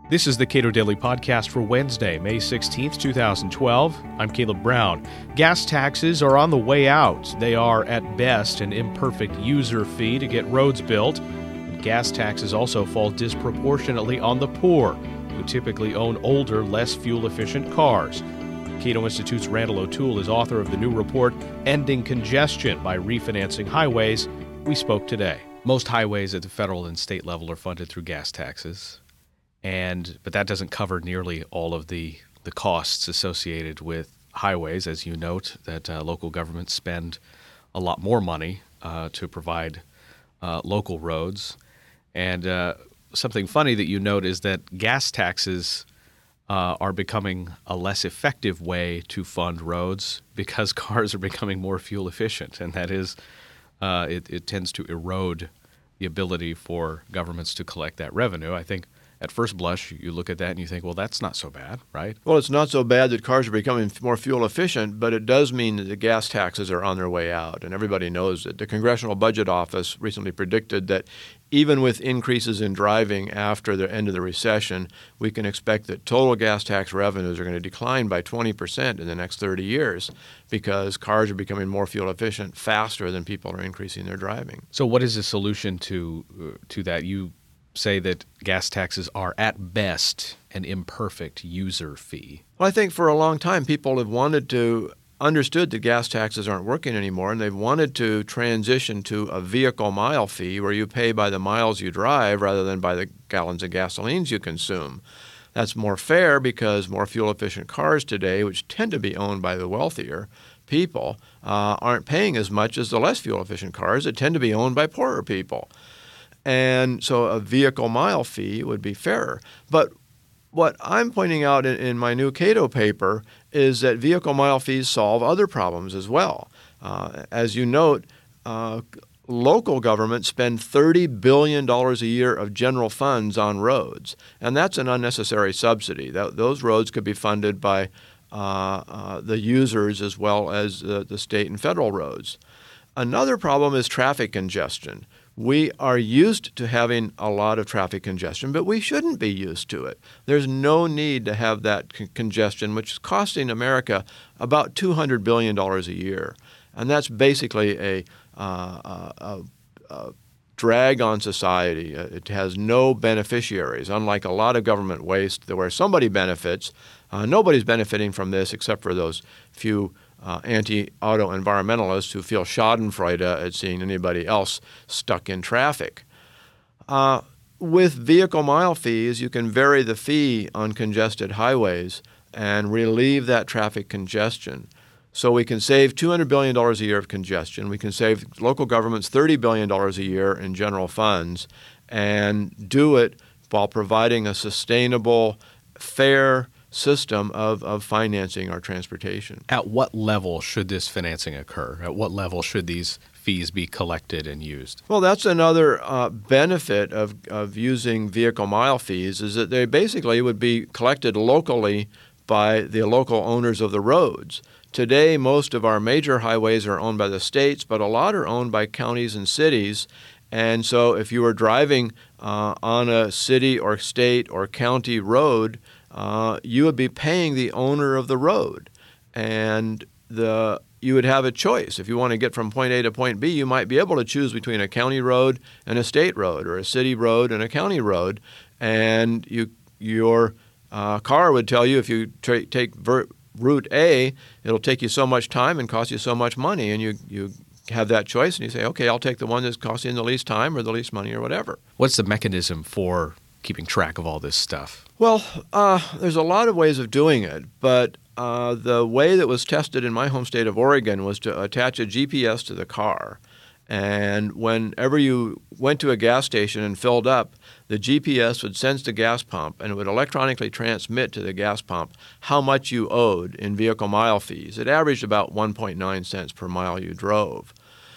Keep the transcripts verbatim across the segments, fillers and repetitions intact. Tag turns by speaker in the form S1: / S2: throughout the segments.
S1: This is the Cato Daily Podcast for Wednesday, May sixteenth, twenty twelve. I'm Caleb Brown. Gas taxes are on the way out. They are, at best, an imperfect user fee to get roads built. And gas taxes also fall disproportionately on the poor, who typically own older, less fuel-efficient cars. Cato Institute's Randall O'Toole is author of the new report, Ending Congestion by Refinancing Highways. We spoke today. Most highways at the federal and state level are funded through gas taxes. And but that doesn't cover nearly all of the, the costs associated with highways. As you note, that uh, local governments spend a lot more money uh, to provide uh, local roads. And uh, something funny that you note is that gas taxes uh, are becoming a less effective way to fund roads because cars are becoming more fuel efficient. And that is, uh, it, it tends to erode the ability for governments to collect that revenue. I think at first blush, you look at that and you think, well, that's not so bad, right?
S2: Well, it's not so bad that cars are becoming more fuel efficient, but it does mean that the gas taxes are on their way out. And everybody knows that the Congressional Budget Office recently predicted that even with increases in driving after the end of the recession, we can expect that total gas tax revenues are going to decline by twenty percent in the next thirty years because cars are becoming more fuel efficient faster than people are increasing their driving.
S1: So what is the solution to uh, to that? You say that gas taxes are at best an imperfect user fee.
S2: Well, I think for a long time people have wanted to understood that gas taxes aren't working anymore, and they've wanted to transition to a vehicle mile fee where you pay by the miles you drive rather than by the gallons of gasolines you consume. That's more fair because more fuel-efficient cars today, which tend to be owned by the wealthier people, uh, aren't paying as much as the less fuel-efficient cars that tend to be owned by poorer people. And so a vehicle mile fee would be fairer. But what I'm pointing out in, in my new Cato paper is that vehicle mile fees solve other problems as well. Uh, as you note, uh, local governments spend thirty billion dollars a year of general funds on roads, and that's an unnecessary subsidy. That, those roads could be funded by uh, uh, the users as well as uh, the state and federal roads. Another problem is traffic congestion. We are used to having a lot of traffic congestion, but we shouldn't be used to it. There's no need to have that con- congestion, which is costing America about two hundred billion dollars a year. And that's basically a, uh, a, a drag on society. It has no beneficiaries, unlike a lot of government waste where somebody benefits. Uh, nobody's benefiting from this except for those few Uh, anti-auto environmentalists who feel schadenfreude at seeing anybody else stuck in traffic. Uh, with vehicle mile fees, you can vary the fee on congested highways and relieve that traffic congestion. So we can save two hundred billion dollars a year of congestion. We can save local governments thirty billion dollars a year in general funds and do it while providing a sustainable, fair system of, of financing our transportation.
S1: At what level should this financing occur? At what level should these fees be collected and used?
S2: Well, that's another uh, benefit of, of using vehicle mile fees is that they basically would be collected locally by the local owners of the roads. Today, most of our major highways are owned by the states, but a lot are owned by counties and cities. And so if you were driving uh, on a city or state or county road, Uh, you would be paying the owner of the road, and the you would have a choice. If you want to get from point A to point B, you might be able to choose between a county road and a state road, or a city road and a county road, and you your uh, car would tell you if you tra- take ver- route A, it'll take you so much time and cost you so much money, and you you have that choice, and you say, okay, I'll take the one that's costing the least time or the least money or whatever.
S1: What's the mechanism for keeping track of all this stuff?
S2: Well, uh, there's a lot of ways of doing it, but uh, the way that was tested in my home state of Oregon was to attach a G P S to the car. And whenever you went to a gas station and filled up, the G P S would sense the gas pump and it would electronically transmit to the gas pump how much you owed in vehicle mile fees. It averaged about one point nine cents per mile you drove.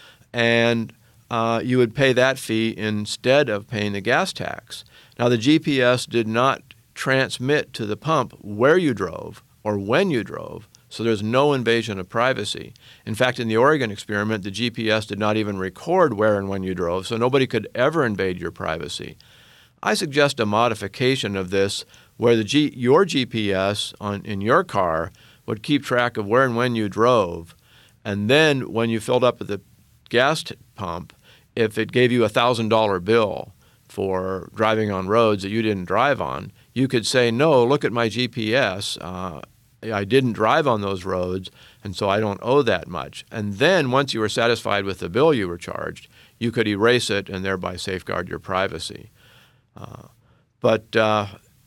S2: And uh, you would pay that fee instead of paying the gas tax. Now, the G P S did not transmit to the pump where you drove or when you drove, so there's no invasion of privacy. In fact, in the Oregon experiment, the G P S did not even record where and when you drove, so nobody could ever invade your privacy. I suggest a modification of this where the G, your G P S on, in your car would keep track of where and when you drove. And then when you filled up at the gas t- pump, if it gave you a one thousand dollars bill for driving on roads that you didn't drive on, you could say, no, look at my G P S. Uh, I didn't drive on those roads, and so I don't owe that much. And then once you were satisfied with the bill you were charged, you could erase it and thereby safeguard your privacy. Uh, but uh,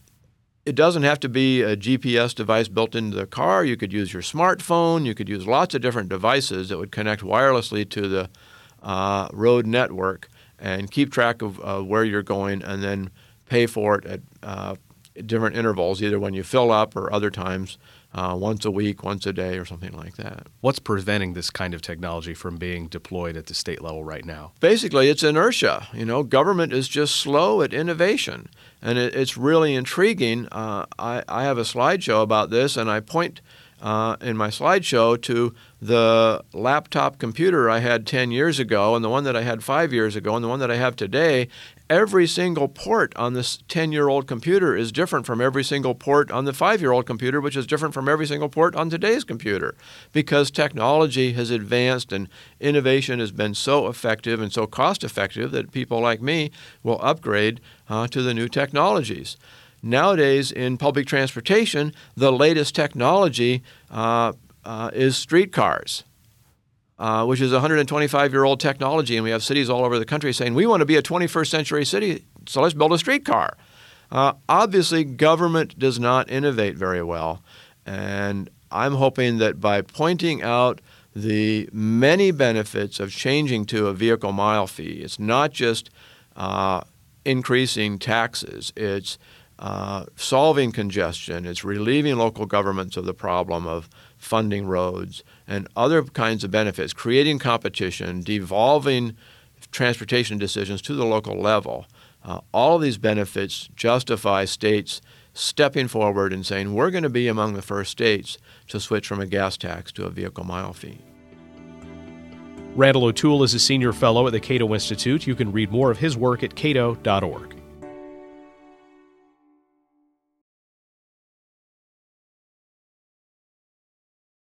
S2: it doesn't have to be a G P S device built into the car. You could use your smartphone. You could use lots of different devices that would connect wirelessly to the uh, road network and keep track of uh, where you're going and then pay for it at uh, different intervals, either when you fill up or other times, uh, once a week, once a day, or something like that.
S1: What's preventing this kind of technology from being deployed at the state level right now?
S2: Basically, it's inertia. You know, government is just slow at innovation, and it, it's really intriguing. Uh, I, I have a slideshow about this, and I point uh, in my slideshow to the laptop computer I had ten years ago and the one that I had five years ago and the one that I have today. Every single port on this ten-year-old computer is different from every single port on the five-year-old computer, which is different from every single port on today's computer, because technology has advanced and innovation has been so effective and so cost-effective that people like me will upgrade uh, to the new technologies. Nowadays, in public transportation, the latest technology uh, uh, is streetcars. Uh, which is a one hundred twenty-five-year-old technology, and we have cities all over the country saying, we want to be a twenty-first century city, so let's build a streetcar. Uh, obviously, government does not innovate very well, and I'm hoping that by pointing out the many benefits of changing to a vehicle mile fee, it's not just uh, increasing taxes, it's uh, solving congestion, it's relieving local governments of the problem of funding roads, and other kinds of benefits, creating competition, devolving transportation decisions to the local level. Uh, all of these benefits justify states stepping forward and saying, we're going to be among the first states to switch from a gas tax to a vehicle mile fee.
S1: Randall O'Toole is a senior fellow at the Cato Institute. You can read more of his work at cato dot org.